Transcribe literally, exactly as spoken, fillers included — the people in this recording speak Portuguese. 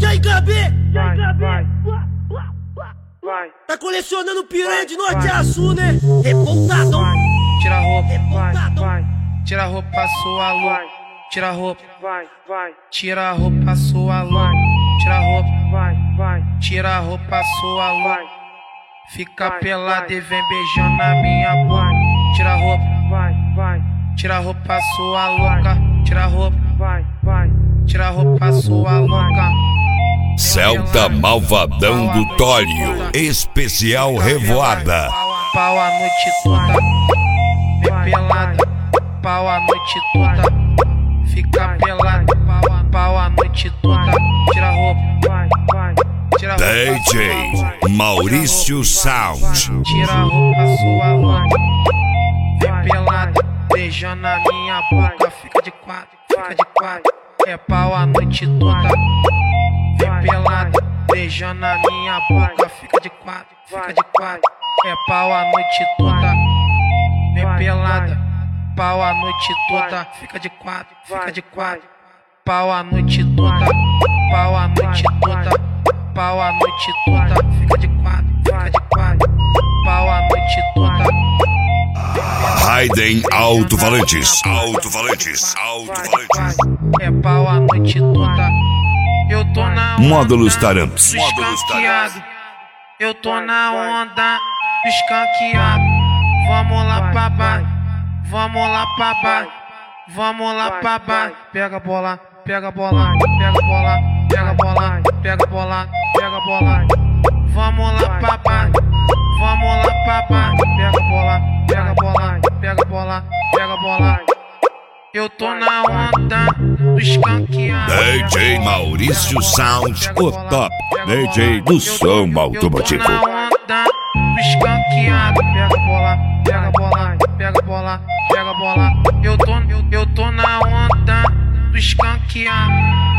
E aí, Gabi? E vai, aí, Gabi? vai, vai. Tá colecionando piranha de norte a sul, né? Revoltadão. Tira a roupa, Vai, Revoltadão. vai, tira a roupa, sua lua. vai, Tira a roupa, vai, vai, tira a roupa, sua lua. Tira a roupa, vai, vai, tira a roupa, sua lua. vai, Fica vai, pelada vai. e vem beijando na minha boca. Tira a roupa, vai, vai, tira a roupa, sua louca. Tira a roupa, vai, vai. tira a roupa, sua louca. Celta Malvadão do Tório, especial Revoada. Pau a noite toda, vem pelada. Pau a noite toda, fica pelada. Pau a, pau a noite toda. Tira a roupa, Vai, vai, tira a roupa. D J Maurício Sound. Tira a roupa, sua louca. Vem pelada, beijando na minha boca. Fica de quatro, fica de quatro. É pau a noite toda. Vem pelada, beijando na minha boca. Fica de quatro, fica de quatro. É pau a noite toda. Vem pelada, pau a noite toda. Fica de quatro, fica de quatro. Pau a noite toda, pau a noite toda. Pau a noite toda. Fica de quatro, fica de quatro. Pau a noite toda. Raiden Alto-Falantes. Alto-Falantes. Alto-Falantes. É pau a noite toda. Eu tô na onda Módulos Taramps. do escanqueado. Eu tô na onda do escanqueado. Vamos lá pra baixo, vamos lá pra baixo, vamos lá pra baixo. Pega a bola, pega a bola, pega a bola, pega a bola, pega a bola, pega a bola. Vamos lá pra baixo, vamos lá pra baixo. Pega a bola, pega a bola, pega a bola, pega a bola. Eu tô na onda do escanqueado. D J Maurício Sound, o top D J do som automotivo. Eu tô na onda do escanqueado. Pega a bola, pega a bola, pega a bola, pega a bola. Eu tô, eu, eu tô na onda do escanqueado.